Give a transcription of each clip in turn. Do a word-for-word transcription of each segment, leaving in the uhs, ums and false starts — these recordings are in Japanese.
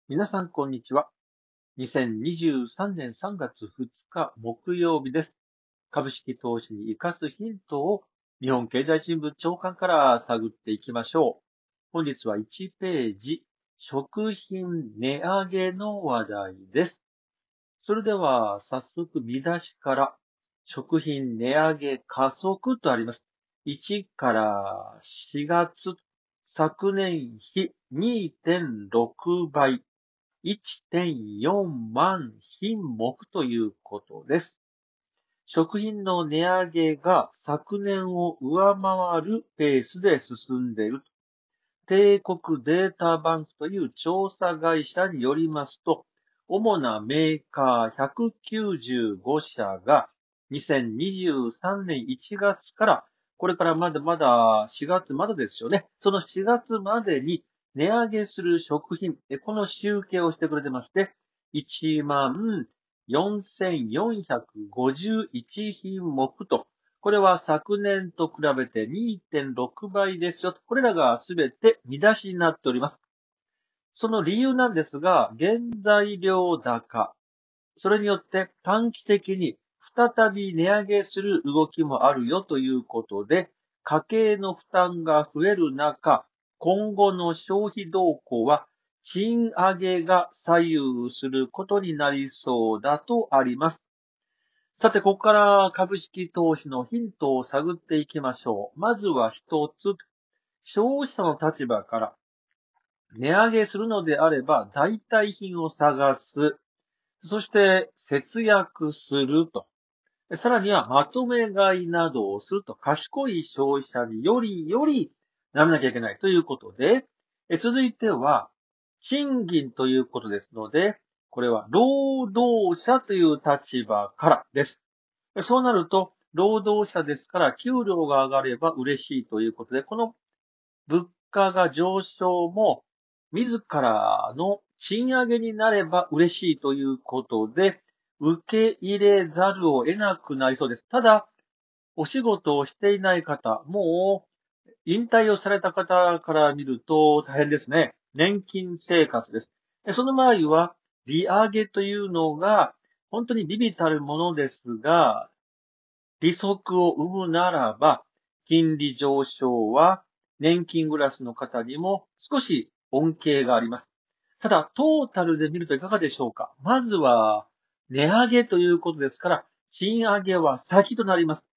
皆さん、こんにちは。にせんにじゅうさんねんさんがつふつか木曜日です。株式投資に生かすヒントを日本経済新聞長官から探っていきましょう。本日はいちページ、食品値上げの話題です。それでは早速見出しから、食品値上げ加速とあります。いちからしがつ、昨年比 にてんろくばい。いってんよんまん品目ということです。食品の値上げが昨年を上回るペースで進んでいる。帝国データバンクという調査会社によりますと、主なメーカーひゃくきゅうじゅうごしゃがにせんにじゅうさんねんいちがつから、これからまだまだしがつまでですよね。そのしがつまでに値上げする食品、この集計をしてくれてまして、いちまんよんせんよんひゃくごじゅういち品目と、これは昨年と比べて にてんろくばいですよ。これらがすべて見出しになっております。その理由なんですが、原材料高。それによって短期的に再び値上げする動きもあるよということで、家計の負担が増える中、今後の消費動向は賃上げが左右することになりそうだとあります。さて、ここから株式投資のヒントを探っていきましょう。まずは一つ、消費者の立場から値上げするのであれば代替品を探す。そして節約すると。さらにはまとめ買いなどをすると賢い消費者によりよりならなきゃいけないということで、続いては賃金ということですので、これは労働者という立場からです。そうなると、労働者ですから給料が上がれば嬉しいということで、この物価が上昇も自らの賃上げになれば嬉しいということで、受け入れざるを得なくなりそうです。ただ、お仕事をしていない方、もう引退をされた方から見ると大変ですね。年金生活です。でその場合は、利上げというのが本当に微々たるものですが、利息を生むならば、金利上昇は年金クラスの方にも少し恩恵があります。ただ、トータルで見るといかがでしょうか。まずは、値上げということですから、賃上げは先となります。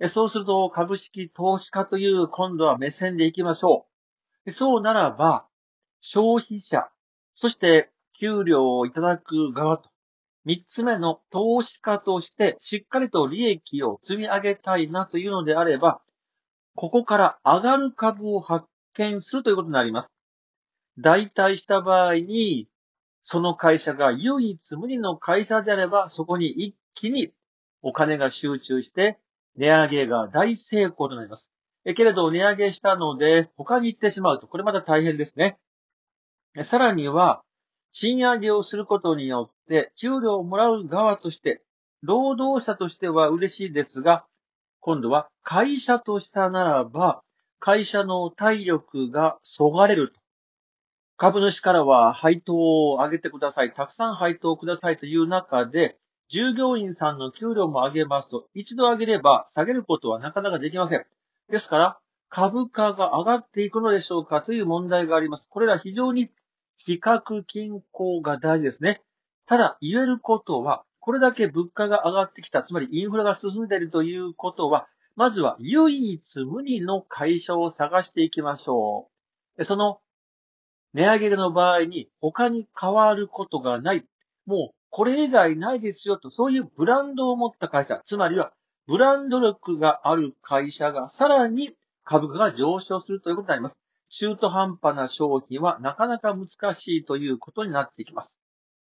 そうすると、株式投資家という今度は目線でいきましょう。そうならば、消費者、そして給料をいただく側と、三つ目の投資家としてしっかりと利益を積み上げたいなというのであれば、ここから上がる株を発見するということになります。代替した場合に、その会社が唯一無二の会社であれば、そこに一気にお金が集中して、値上げが大成功となります。えけれど、値上げしたので、他に行ってしまうと、これまた大変ですね。さらには、賃上げをすることによって、給料をもらう側として、労働者としては嬉しいですが、今度は会社としたならば、会社の体力がそがれると。株主からは配当を上げてください。たくさん配当をくださいという中で、従業員さんの給料も上げますと、一度上げれば下げることはなかなかできません。ですから、株価が上がっていくのでしょうかという問題があります。これら非常に比較均衡が大事ですね。ただ、言えることは、これだけ物価が上がってきた、つまりインフレが進んでいるということは、まずは唯一無二の会社を探していきましょう。その値上げの場合に他に変わることがない。もうこれ以外ないですよと、そういうブランドを持った会社、つまりはブランド力がある会社がさらに株価が上昇するということになります。中途半端な商品はなかなか難しいということになっていきます。